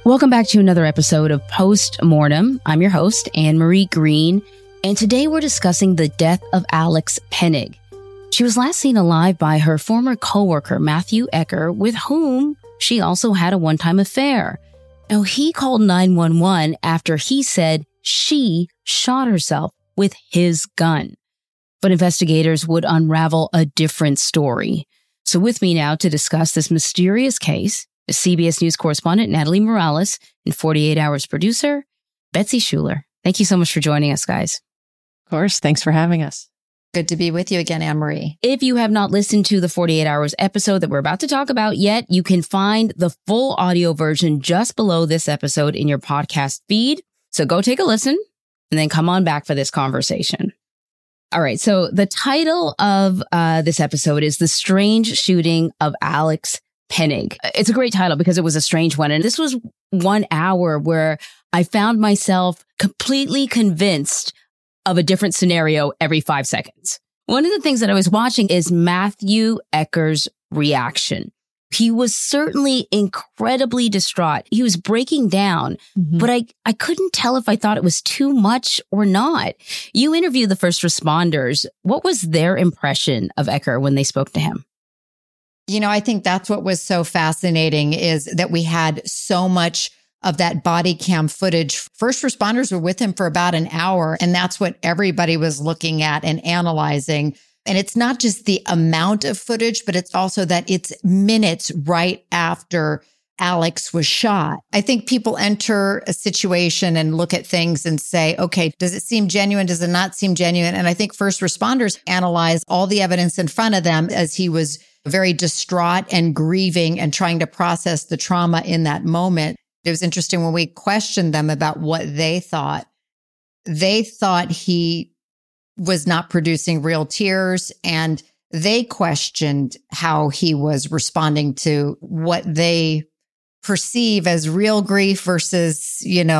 Welcome back to another episode of Postmortem. I'm your host, Anne-Marie Green, and today we're discussing the death of Alex Penig. She was last seen alive by her former coworker, Matthew Ecker, with whom she also had a one-time affair. Now, he called 911 after he said she shot herself with his gun. But investigators would unravel a different story. So with me now to discuss this mysterious case is CBS News correspondent Natalie Morales and 48 Hours producer Betsy Schuler. Thank you so much for joining us, guys. Of course. Thanks for having us. Good to be with you again, Anne-Marie. If you have not listened to the 48 Hours episode that we're about to talk about yet, you can find the full audio version just below this episode in your podcast feed. So go take a listen and then come on back for this conversation. All right. So the title of this episode is The Strange Shooting of Alex Penig. It's a great title because it was a strange one. And this was 1 hour where I found myself completely convinced of a different scenario every 5 seconds. One of the things that I was watching is Matthew Ecker's reaction. He was certainly incredibly distraught. He was breaking down, but I couldn't tell if I thought it was too much or not. You interviewed the first responders. What was their impression of Ecker when they spoke to him? You know, I think that's what was so fascinating is that we had so much of that body cam footage. First responders were with him for about an hour, and that's what everybody was looking at and analyzing. And it's not just the amount of footage, but it's also that it's minutes right after Alex was shot. I think people enter a situation and look at things and say, okay, does it seem genuine? Does it not seem genuine? And I think first responders analyze all the evidence in front of them as he was very distraught and grieving and trying to process the trauma in that moment. It was interesting when we questioned them about what they thought. They thought he was not producing real tears, and they questioned how he was responding to what they perceive as real grief versus,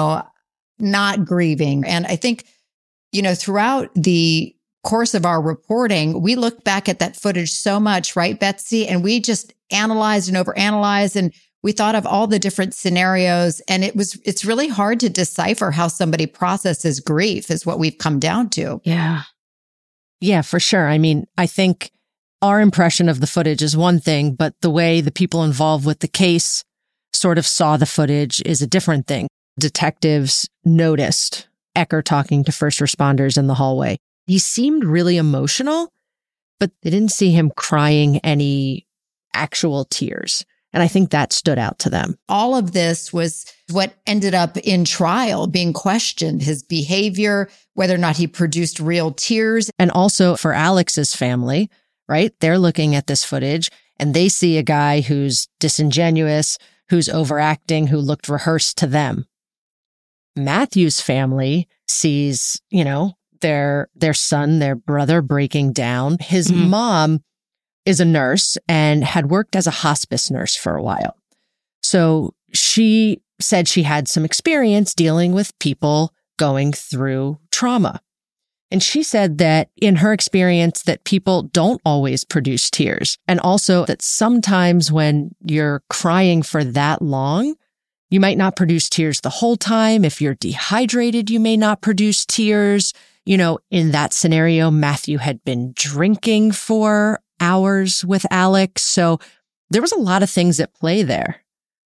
not grieving. And I think, throughout the course of our reporting, we looked back at that footage so much, right, Betsy? And we just analyzed and overanalyzed, and we thought of all the different scenarios. And it's really hard to decipher how somebody processes grief is what we've come down to. Yeah. Yeah, for sure. I mean, I think our impression of the footage is one thing, but the way the people involved with the case sort of saw the footage is a different thing. Detectives noticed Ecker talking to first responders in the hallway. He seemed really emotional, but they didn't see him crying any actual tears. And I think that stood out to them. All of this was what ended up in trial being questioned, his behavior, whether or not he produced real tears. And also for Alex's family, right? They're looking at this footage and they see a guy who's disingenuous, who's overacting, who looked rehearsed to them. Matthew's family sees, their son, their brother breaking down. His mom is a nurse and had worked as a hospice nurse for a while. So she said she had some experience dealing with people going through trauma. And she said that in her experience that people don't always produce tears. And also that sometimes when you're crying for that long, you might not produce tears the whole time. If you're dehydrated, you may not produce tears. In that scenario, Matthew had been drinking for hours with Alex. So there was a lot of things at play there.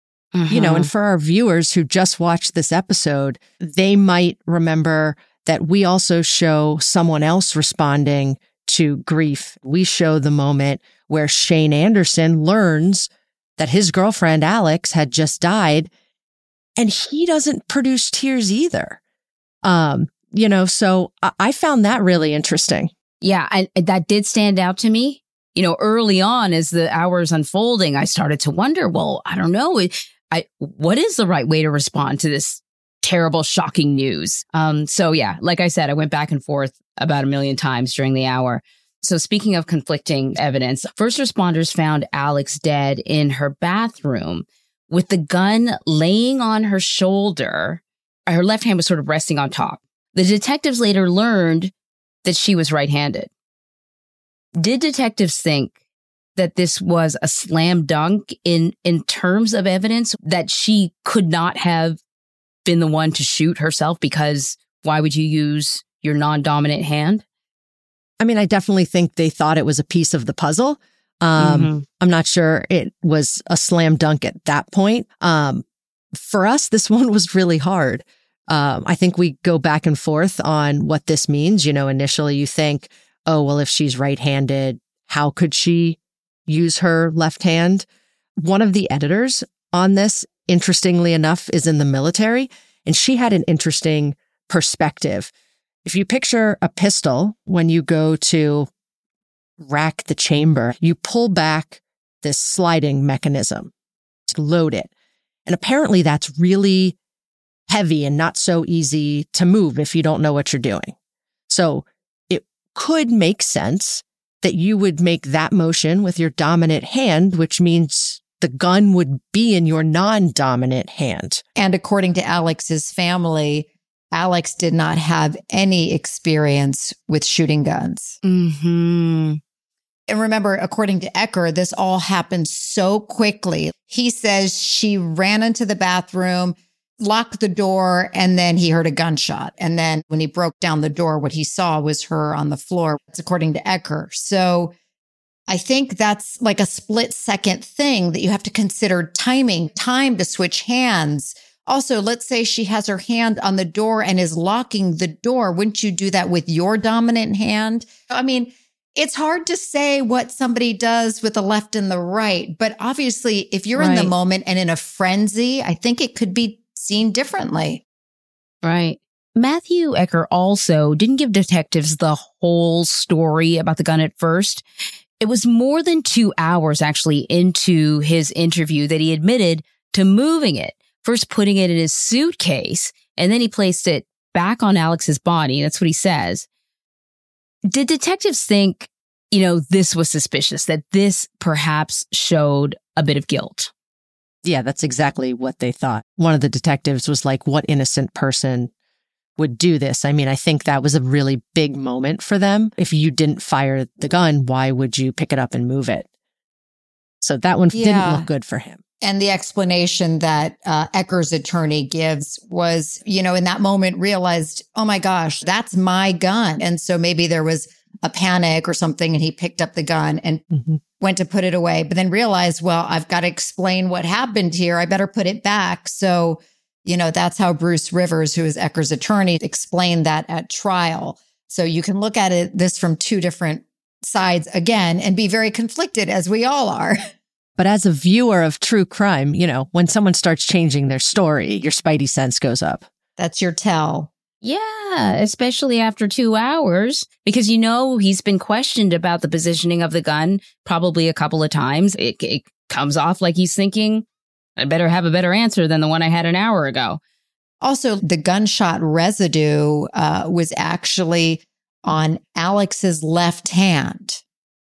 And for our viewers who just watched this episode, they might remember that we also show someone else responding to grief. We show the moment where Shane Anderson learns that his girlfriend, Alex, had just died, and he doesn't produce tears either. So I found that really interesting. Yeah, that did stand out to me. Early on as the hours unfolding, I started to wonder, well, I don't know, what is the right way to respond to this terrible, shocking news? So yeah, like I said, I went back and forth about 1 million times during the hour. So speaking of conflicting evidence, first responders found Alex dead in her bathroom with the gun laying on her shoulder. Her left hand was sort of resting on top. The detectives later learned that she was right-handed. Did detectives think that this was a slam dunk in terms of evidence, that she could not have been the one to shoot herself, because why would you use your non-dominant hand? I mean, I definitely think they thought it was a piece of the puzzle. I'm not sure it was a slam dunk at that point. For us, this one was really hard. I think we go back and forth on what this means. You know, initially you think, oh, well, if she's right-handed, how could she use her left hand? One of the editors on this, interestingly enough, is in the military, and she had an interesting perspective. If you picture a pistol, when you go to rack the chamber, you pull back this sliding mechanism to load it. And apparently that's really heavy and not so easy to move if you don't know what you're doing. So it could make sense that you would make that motion with your dominant hand, which means the gun would be in your non-dominant hand. And according to Alex's family, Alex did not have any experience with shooting guns. Mm-hmm. And remember, according to Ecker, this all happened so quickly. He says she ran into the bathroom, locked the door, and then he heard a gunshot. And then when he broke down the door, what he saw was her on the floor. That's according to Ecker. So I think that's like a split-second thing that you have to consider timing, time to switch hands. Also, let's say she has her hand on the door and is locking the door. Wouldn't you do that with your dominant hand? I mean, it's hard to say what somebody does with the left and the right, but obviously if you're in the moment and in a frenzy, I think it could be seen differently. Right. Matthew Ecker also didn't give detectives the whole story about the gun at first. It was more than 2 hours actually into his interview that he admitted to moving it, first putting it in his suitcase, and then he placed it back on Alex's body. That's what he says. Did detectives think, you know, this was suspicious, that this perhaps showed a bit of guilt? Yeah, that's exactly what they thought. One of the detectives was like, what innocent person would do this? I mean, I think that was a really big moment for them. If you didn't fire the gun, why would you pick it up and move it? So that one didn't look good for him. And the explanation that Ecker's attorney gives was, you know, in that moment realized, oh my gosh, that's my gun. And so maybe there was a panic or something and he picked up the gun and went to put it away, but then realized, well, I've got to explain what happened here. I better put it back. So, you know, that's how Bruce Rivers, who is Ecker's attorney, explained that at trial. So you can look at this from two different sides again and be very conflicted, as we all are. But as a viewer of true crime, you know, when someone starts changing their story, your spidey sense goes up. That's your tell. Yeah, especially after 2 hours, because, you know, he's been questioned about the positioning of the gun probably a couple of times. It comes off like he's thinking, I better have a better answer than the one I had an hour ago. Also, the gunshot residue was actually on Alex's left hand.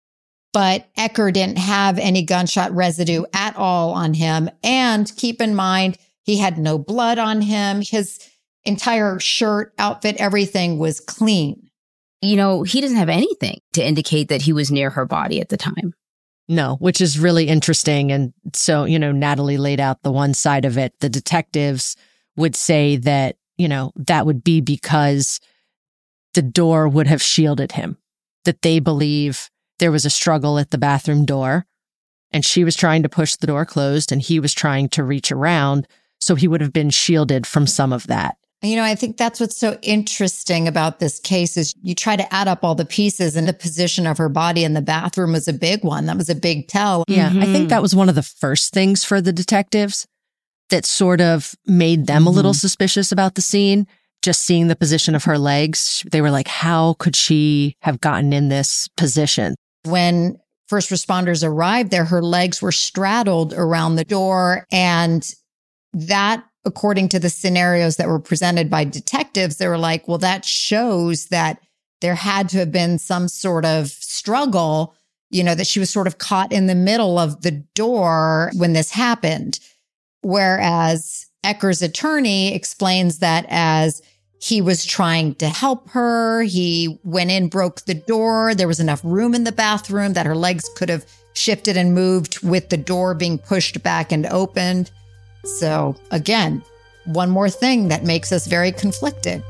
But Ecker didn't have any gunshot residue at all on him. And keep in mind, he had no blood on him. His entire shirt, outfit, everything was clean. You know, he doesn't have anything to indicate that he was near her body at the time. No, which is really interesting. And so, you know, Natalie laid out the one side of it. The detectives would say that, you know, that would be because the door would have shielded him, that they believe there was a struggle at the bathroom door and she was trying to push the door closed and he was trying to reach around. So he would have been shielded from some of that. You know, I think that's what's so interesting about this case is you try to add up all the pieces and the position of her body in the bathroom was a big one. That was a big tell. Yeah, I think that was one of the first things for the detectives that sort of made them a little suspicious about the scene. Just seeing the position of her legs, they were like, how could she have gotten in this position? When first responders arrived there, her legs were straddled around the door. And that, according to the scenarios that were presented by detectives, they were like, well, that shows that there had to have been some sort of struggle, you know, that she was sort of caught in the middle of the door when this happened. Whereas Ecker's attorney explains that as he was trying to help her. He went in, broke the door. There was enough room in the bathroom that her legs could have shifted and moved with the door being pushed back and opened. So again, one more thing that makes us very conflicted.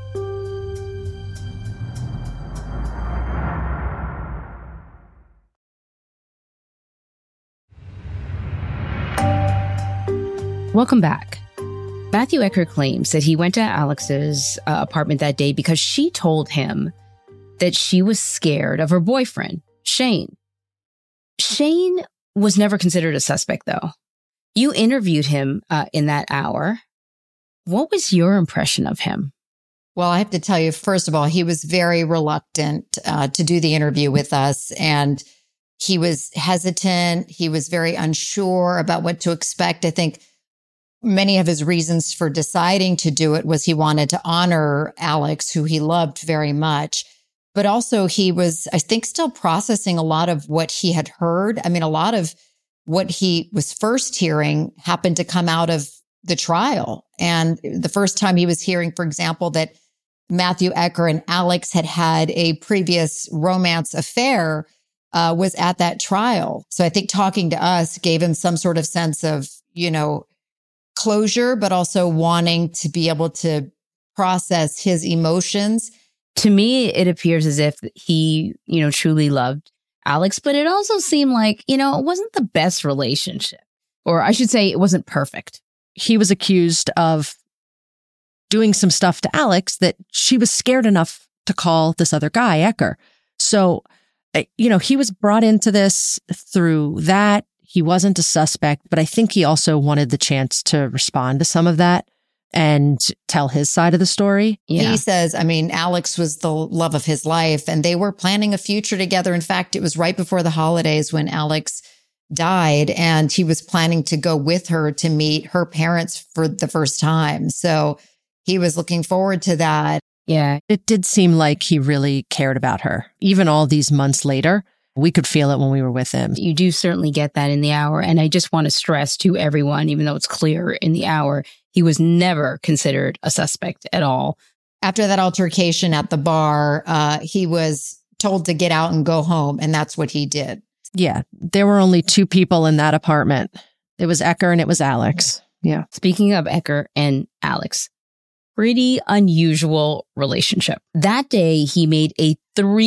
Welcome back. Matthew Ecker claims that he went to Alex's apartment that day because she told him that she was scared of her boyfriend, Shane. Shane was never considered a suspect, though. You interviewed him in that hour. What was your impression of him? Well, I have to tell you, first of all, he was very reluctant to do the interview with us, and he was hesitant. He was very unsure about what to expect. I think many of his reasons for deciding to do it was he wanted to honor Alex, who he loved very much. But also he was, I think, still processing a lot of what he had heard. I mean, a lot of what he was first hearing happened to come out of the trial. And the first time he was hearing, for example, that Matthew Ecker and Alex had had a previous romance affair was at that trial. So I think talking to us gave him some sort of sense of, closure, but also wanting to be able to process his emotions. To me, it appears as if he, truly loved Alex, but it also seemed like, it wasn't the best relationship. Or I should say it wasn't perfect. He was accused of doing some stuff to Alex that she was scared enough to call this other guy, Ecker. So, he was brought into this through that. He wasn't a suspect, but I think he also wanted the chance to respond to some of that and tell his side of the story. Yeah. He says, Alex was the love of his life and they were planning a future together. In fact, it was right before the holidays when Alex died and he was planning to go with her to meet her parents for the first time. So he was looking forward to that. Yeah, it did seem like he really cared about her. Even all these months later, we could feel it when we were with him. You do certainly get that in the hour. And I just want to stress to everyone, even though it's clear in the hour, he was never considered a suspect at all. After that altercation at the bar, he was told to get out and go home. And that's what he did. Yeah. There were only two people in that apartment. It was Ecker and it was Alex. Yeah. Speaking of Ecker and Alex, pretty unusual relationship. That day, he made a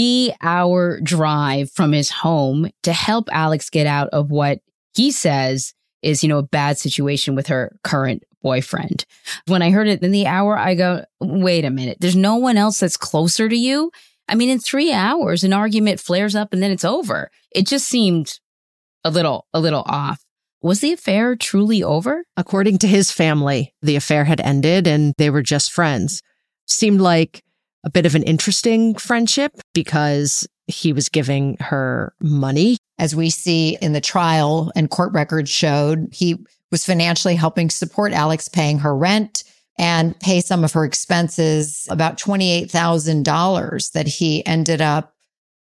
3-hour drive from his home to help Alex get out of what he says is, a bad situation with her current boyfriend. When I heard it in the hour, I go, wait a minute, there's no one else that's closer to you? In 3 hours, an argument flares up and then it's over. It just seemed a little off. Was the affair truly over? According to his family, the affair had ended and they were just friends. Seemed like a bit of an interesting friendship because he was giving her money. As we see in the trial and court records showed, he was financially helping support Alex, paying her rent and pay some of her expenses, about $28,000 that he ended up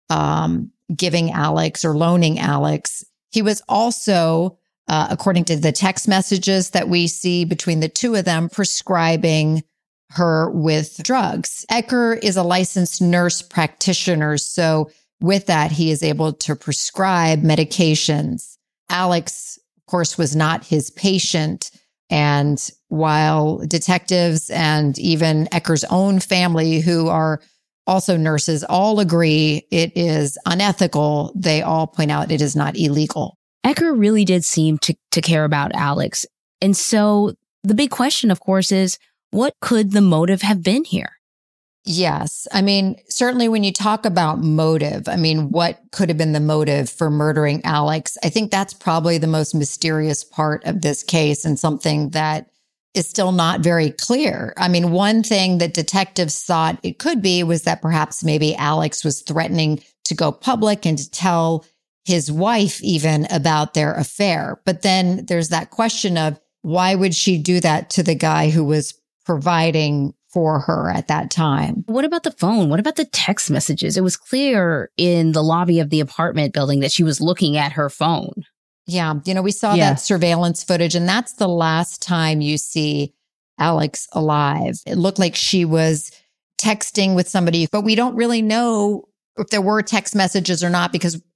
giving Alex or loaning Alex. He was also, according to the text messages that we see between the two of them, prescribing her with drugs. Ecker is a licensed nurse practitioner. So with that, he is able to prescribe medications. Alex, of course, was not his patient. And while detectives and even Ecker's own family, who are also nurses, all agree it is unethical, they all point out it is not illegal. Ecker really did seem to care about Alex. And so the big question, of course, is what could the motive have been here? Yes. Certainly when you talk about motive, what could have been the motive for murdering Alex? I think that's probably the most mysterious part of this case and something that is still not very clear. One thing that detectives thought it could be was that perhaps maybe Alex was threatening to go public and to tell his wife even about their affair. But then there's that question of why would she do that to the guy who was providing for her at that time? What about the phone? What about the text messages? It was clear in the lobby of the apartment building that she was looking at her phone. Yeah. We saw that surveillance footage, and that's the last time you see Alex alive. It looked like she was texting with somebody, but we don't really know if there were text messages or not, because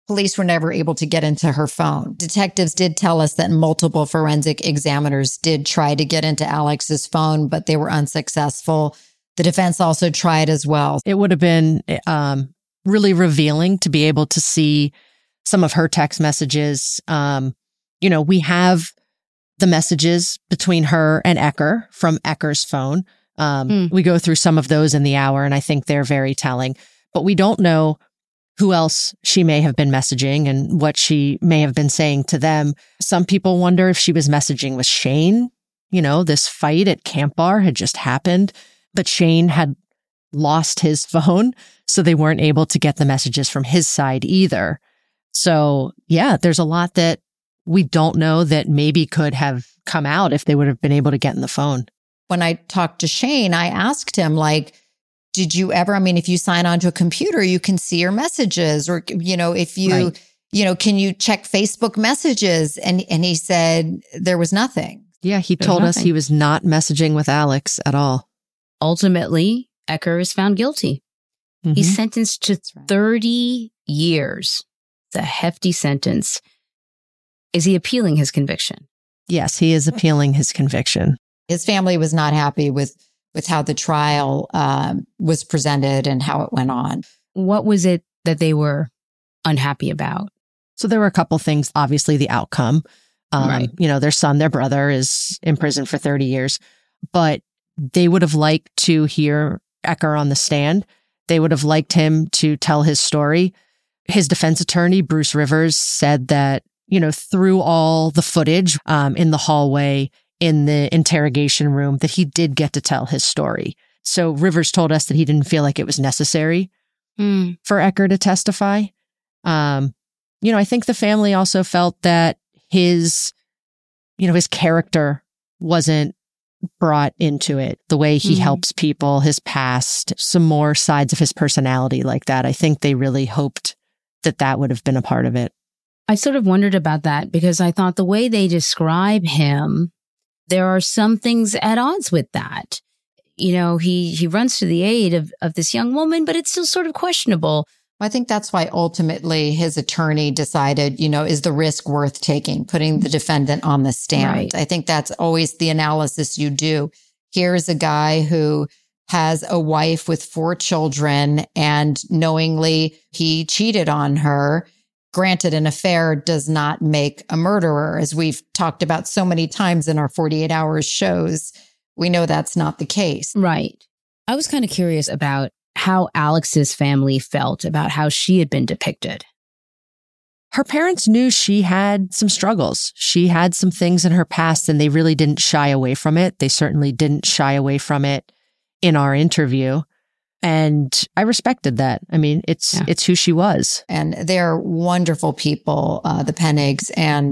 police were never able to get into her phone. Detectives did tell us that multiple forensic examiners did try to get into Alex's phone, but they were unsuccessful. The defense also tried as well. It would have been really revealing to be able to see some of her text messages. We have the messages between her and Ecker from Ecker's phone. We go through some of those in the hour, and I think they're very telling. But we don't know who else she may have been messaging and what she may have been saying to them. Some people wonder if she was messaging with Shane. This fight at Camp Bar had just happened, but Shane had lost his phone, so they weren't able to get the messages from his side either. So yeah, there's a lot that we don't know that maybe could have come out if they would have been able to get in the phone. When I talked to Shane, I asked him, did you ever, if you sign onto a computer, you can see your messages, or, if you, right. Can you check Facebook messages? And he said there was nothing. Yeah. He told us he was not messaging with Alex at all. Ultimately, Ecker is found guilty. Mm-hmm. He's sentenced to 30 years. It's a hefty sentence. Is he appealing his conviction? Yes, he is appealing his conviction. His family was not happy with how the trial was presented and how it went on. What was it that they were unhappy about? So there were a couple things. Obviously, the outcome. Right. Their son, their brother, is in prison for 30 years. But they would have liked to hear Ecker on the stand. They would have liked him to tell his story. His defense attorney, Bruce Rivers, said that, through all the footage in the hallway, in the interrogation room, that he did get to tell his story. So Rivers told us that he didn't feel like it was necessary for Ecker to testify. I think the family also felt that his character wasn't brought into it. The way he helps people, his past, some more sides of his personality like that. I think they really hoped that would have been a part of it. I sort of wondered about that because I thought the way they describe him, there are some things at odds with that. He runs to the aid of this young woman, but it's still sort of questionable. I think that's why ultimately his attorney decided, is the risk worth taking, putting the defendant on the stand. Right. I think that's always the analysis you do. Here's a guy who has a wife with 4 children and knowingly he cheated on her. Granted, an affair does not make a murderer, as we've talked about so many times in our 48 Hours shows. We know that's not the case. Right. I was kind of curious about how Alex's family felt about how she had been depicted. Her parents knew she had some struggles. She had some things in her past, and they really didn't shy away from it. They certainly didn't shy away from it in our interview. And I respected that. It's who she was. And they're wonderful people, the Pennigs, and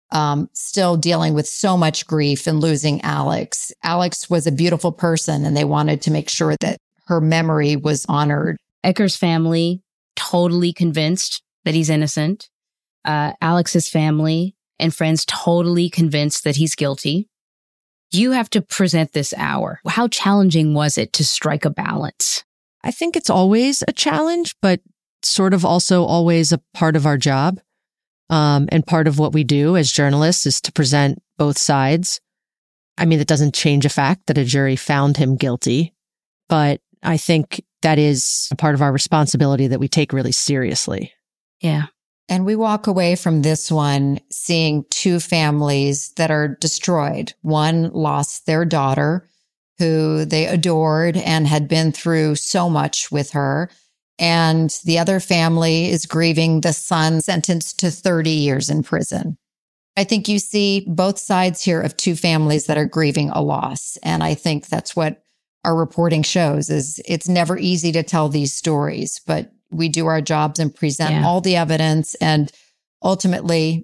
still dealing with so much grief and losing Alex. Alex was a beautiful person, and they wanted to make sure that her memory was honored. Ecker's family, totally convinced that he's innocent. Alex's family and friends, totally convinced that he's guilty. You have to present this hour. How challenging was it to strike a balance? I think it's always a challenge, but sort of also always a part of our job. And part of what we do as journalists is to present both sides. It doesn't change the fact that a jury found him guilty, but I think that is a part of our responsibility that we take really seriously. Yeah. And we walk away from this one seeing 2 families that are destroyed. One lost their daughter, who they adored and had been through so much with her. And the other family is grieving the son sentenced to 30 years in prison. I think you see both sides here of 2 families that are grieving a loss. And I think that's what our reporting shows is it's never easy to tell these stories, but we do our jobs and present all the evidence. And ultimately,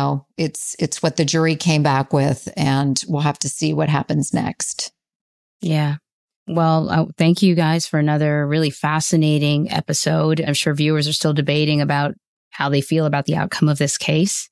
it's what the jury came back with, and we'll have to see what happens next. Yeah. Well, thank you guys for another really fascinating episode. I'm sure viewers are still debating about how they feel about the outcome of this case.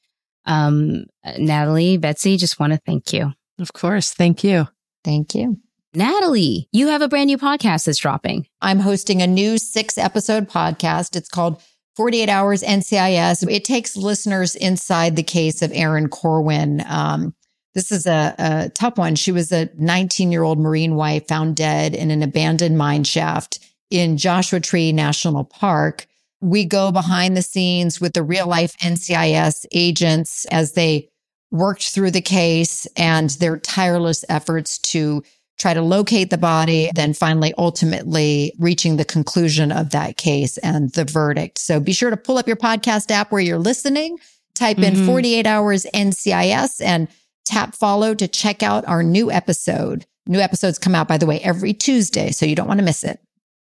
Natalie, Betsy, just want to thank you. Of course. Thank you. Thank you. Natalie, you have a brand new podcast that's dropping. I'm hosting a new 6-episode podcast. It's called 48 Hours NCIS. It takes listeners inside the case of Erin Corwin. This is a tough one. She was a 19-year-old Marine wife found dead in an abandoned mine shaft in Joshua Tree National Park. We go behind the scenes with the real-life NCIS agents as they worked through the case and their tireless efforts to try to locate the body, then finally ultimately reaching the conclusion of that case and the verdict. So be sure to pull up your podcast app where you're listening, type in 48 Hours NCIS and tap follow to check out our new episode. New episodes come out, by the way, every Tuesday, so you don't want to miss it.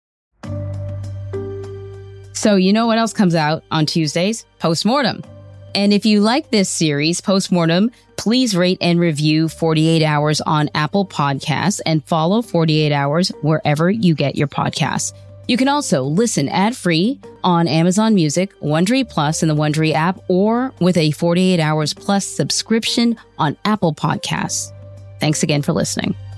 So you know what else comes out on Tuesdays? Postmortem. And if you like this series, Postmortem, please rate and review 48 Hours on Apple Podcasts and follow 48 Hours wherever you get your podcasts. You can also listen ad-free on Amazon Music, Wondery Plus in the Wondery app, or with a 48 Hours Plus subscription on Apple Podcasts. Thanks again for listening.